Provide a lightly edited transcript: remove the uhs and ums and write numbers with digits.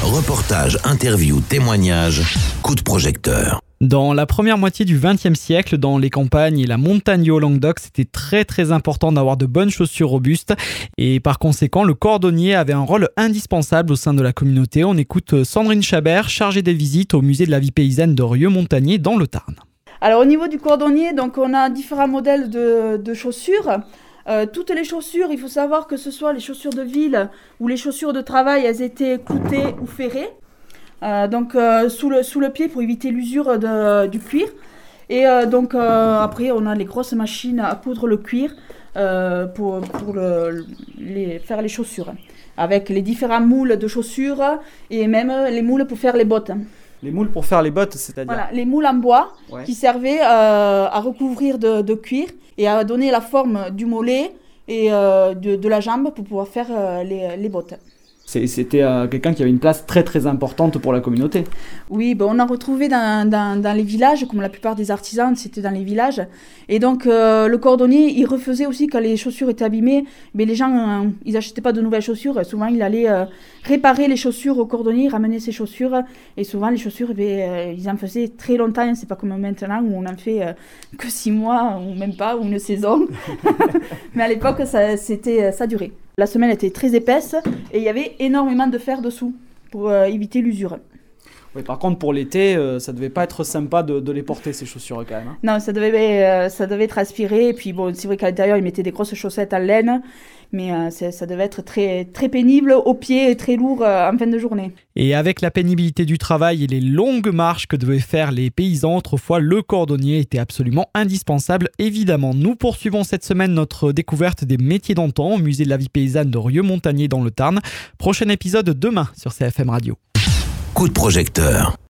Reportages, interviews, témoignages, coup de projecteur. Dans la première moitié du XXe siècle, dans les campagnes et la montagne au Languedoc, c'était très important d'avoir de bonnes chaussures robustes. Et par conséquent, le cordonnier avait un rôle indispensable au sein de la communauté. On écoute Sandrine Chabert, chargée des visites au musée de la vie paysanne de Rieux-Montagnier dans le Tarn. Alors au niveau du cordonnier, donc on a différents modèles de chaussures. Toutes les chaussures, il faut savoir que ce soit les chaussures de ville ou les chaussures de travail, elles étaient cloutées ou ferrées. Sous le pied pour éviter l'usure du cuir. Et après, on a les grosses machines à coudre le cuir pour faire les chaussures. Avec les différents moules de chaussures et même les moules pour faire les bottes. Les moules pour faire les bottes, c'est-à-dire Voilà, les moules en bois qui servaient à recouvrir de cuir et à donner la forme du mollet et de la jambe pour pouvoir faire les bottes. C'était quelqu'un qui avait une place très importante pour la communauté. Oui, on a retrouvé dans les villages, comme la plupart des artisans, c'était dans les villages. Et donc, le cordonnier, il refaisait aussi quand les chaussures étaient abîmées. Mais les gens, ils n'achetaient pas de nouvelles chaussures. Souvent, il allait réparer les chaussures au cordonnier, ramener ses chaussures. Et souvent, les chaussures, ils en faisaient très longtemps. C'est pas comme maintenant où on en fait que 6 mois, ou même pas, ou une saison. Mais à l'époque, ça durait. La semelle était très épaisse et il y avait énormément de fer dessous pour éviter l'usure. Oui, par contre, pour l'été, ça devait pas être sympa de les porter, ces chaussures, quand même. Hein. Non, ça devait transpirer. Et puis, c'est vrai qu'à l'intérieur, ils mettaient des grosses chaussettes en laine. Mais ça devait être très pénible aux pieds et très lourd en fin de journée. Et avec la pénibilité du travail et les longues marches que devaient faire les paysans autrefois, le cordonnier était absolument indispensable, évidemment. Nous poursuivons cette semaine notre découverte des métiers d'antan au musée de la vie paysanne de Rieux-Montagnier dans le Tarn. Prochain épisode demain sur CFM Radio. Coup de projecteur.